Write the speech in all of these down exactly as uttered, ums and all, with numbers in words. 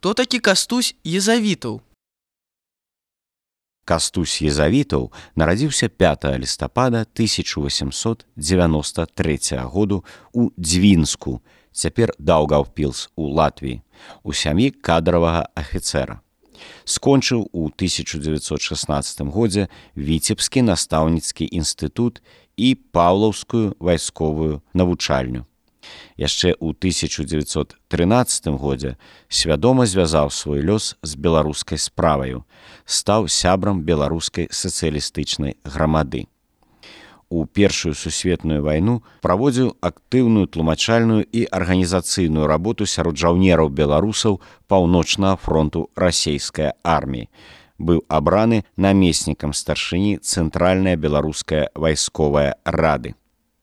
Хто такі Кастусь Езавітаў? Кастусь Езавітаў нарадзіўся пятага лістапада тысяча восемьсот девяносто третьего году у Дзвінску, цяпер Даўгаўпілс у Латвіі, у сям'і кадравага афіцэра. Скончыў у тысяча дзевяцьсот шаснаццатым годзе Віцебскі настаўніцкі інстытут і Паўлаўскую вайсковую навучальню. Яшчэ ў тысяча дзевяцьсот трынаццатым годзе свядома звязаў свой лёс з беларускай справаю, стаў сябрам беларускай сацыялістычнай грамады. У Першую сусветную вайну праводзіў актыўную тлумачальную і арганізацыйную работу сярод жаўнераў беларусаў паўночнага фронту расейскай арміі. Быў абраны намеснікам старшыні Цэнтральная беларуская вайсковая рады.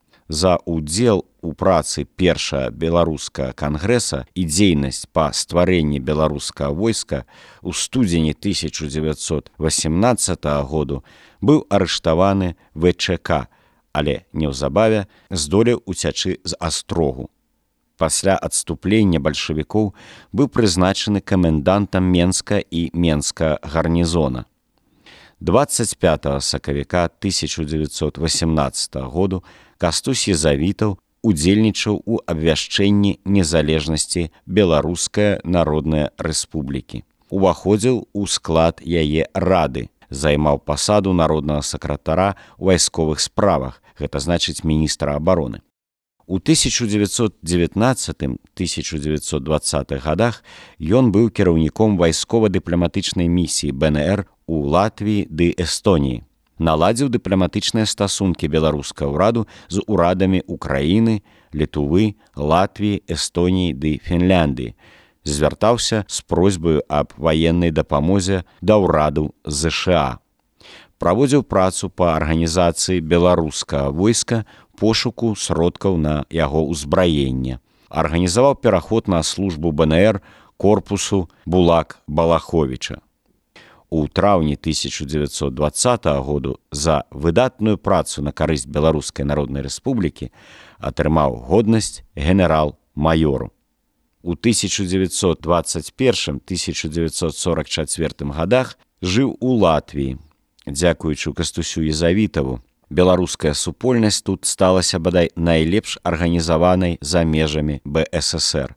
За удзел у працы Першага беларускага кангрэса і дзейнасць па стварэнні беларускага войска ў студзені тысяча дзевяцьсот восемнаццатага году быў арыштаваны вэ чэ ка, але неўзабаве здолеў уцячы з астрогу. Пасля адступлення бальшавікоў быў прызначаны камендантам Менска і Менскага гарнізона. дваццаць пятага сакавіка тысяча дзевяцьсот восемнаццатага году Кастусь Езавітаў удзельнічаў у абвяшчэнні незалежнасці Беларускай Народнай Рэспублікі. Уваходзіў у склад яе рады, займаў пасаду народнага сакратара ў вайсковых справах, гэта значыць міністра абароны. У тысяча дзевяцьсот дзевятнаццатым — тысяча дзевяцьсот дваццатых гадах ён быў кіраўніком вайскова-дыпламатычнай місіі бэ эн эр у Латвіі ды Эстоніі. Наладзіў дыпламатычныя стасункі беларускага ўраду з урадамі Украіны, Літвы, Латвіі, Эстоніі ды Фінляндыі. Звяртаўся з просьбаю аб ваеннай дапамозе да ўраду зэ ша а. Праводзіў працу па арганізацыі беларускага войска, пошуку сродкаў на яго ўзбраенне. Арганізаваў пераход на службу бэ эн эр корпусу Булак-Балаховіча. У траўні тысяча дзевяцьсот дваццатага году за выдатную працу на карысць Беларускай Народнай Рэспублікі атрымаў годнасць генерал-маёру. У тысяча дзевяцьсот дваццаць першым — тысяча дзевяцьсот сорак чацвёртым гадах жыў у Латвіі. Дзякуючы Кастусю Езавітаву, беларуская супольнасць тут сталася бадай найлепш арганізаванай за межамі бэ эс эс ер.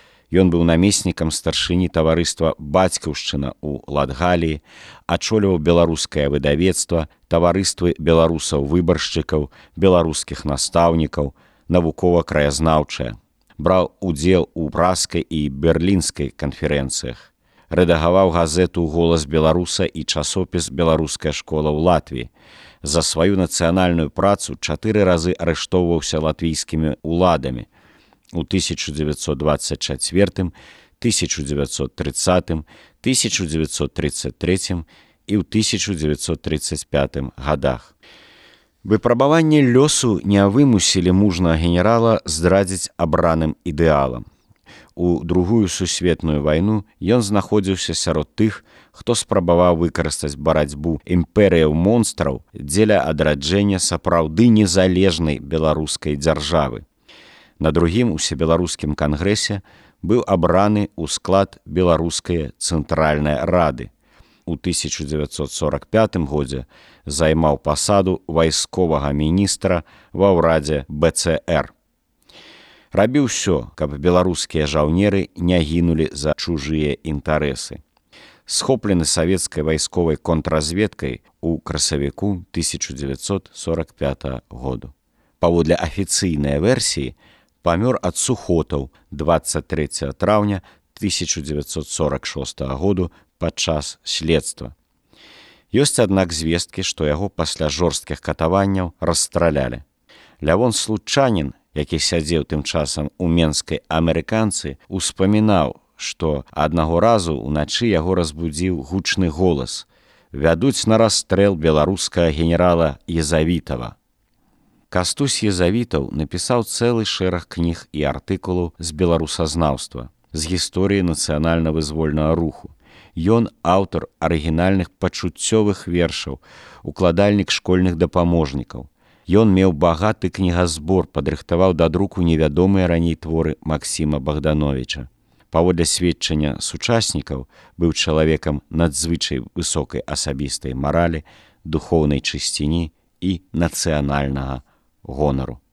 Ён быў намеснікам старшыні таварыства «Бацькаўшчына» ў Латгаліі, ачоліваў беларускае выдавецтва, таварыствы беларусаў-выбаршчыкаў, беларускіх настаўнікаў, навукова-краязнаўчае. Браў удзел у праскай і берлінскай канферэнцыях. Рэдагаваў газету «Голас беларуса» і часопіс «Беларуская школа» ў Латвіі. За сваю нацыянальную працу чатыры разы арыштоўваўся латвійскімі уладамі. У тысяча дзевяцьсот дваццаць чацвёртым, тысяча дзевяцьсот трыццатым, тысяча дзевяцьсот трыццаць трэцім і ў тысяча дзевяцьсот трыццаць пятым гадах. Выпрабаванні лёсу не вымусілі мужнага генерала здрадзіць абраным ідэалам. У Другую сусветную вайну ён знаходзіўся сярод тых, хто спрабаваў выкарыстаць барацьбу імперыяў монстраў дзеля адраджэння сапраўды незалежнай беларускай дзяржавы. На другім усебеларускім кангрэсе быў абраны ў склад Беларускай Цэнтральнай рады. У тысяча дзевяцьсот сорак пятым годзе займаў пасаду вайсковага міністра ва ўрадзе бэ цэ ер. Рабіў усё, каб беларускія жаўнеры не гінулі за чужыя інтарэсы. Схоплены савецкай вайсковай контрразведкай у красавіку тысяча дзевяцьсот сорак пятага году. Паводле афіцыйнай версіі, памёр ад сухотаў дваццаць трэцяга траўня тысяча дзевяцьсот сорак шостага году падчас следства. Ёсць, аднак, звесткі, што яго пасля жорсткіх катаванняў расстралялі. Лявон Случанін, які сядзеў тым часам у менскай амерыканцы, успамінаў, што аднаго разу ўначы яго разбудзіў гучны голас: «Вядуць на расстрэл беларускага генерала Езавітава». Кастусь Езавітаў напісаў цэлы шэраг кніг і артыкулаў з беларусазнаўства, з гісторыі нацыянальна-вызвольнага руху. Ён аўтар арыгінальных пачуццёвых вершаў, укладальнік школьных дапаможнікаў. Ён меў багаты кнігазбор, падрыхтаваў да друку невядомыя раней творы Максіма Богдановича. Паводле сведчання сучаснікаў, быў чалавекам надзвычай высокай асабістай маралі, духоўнай чысціні і нацыянальнага гонару.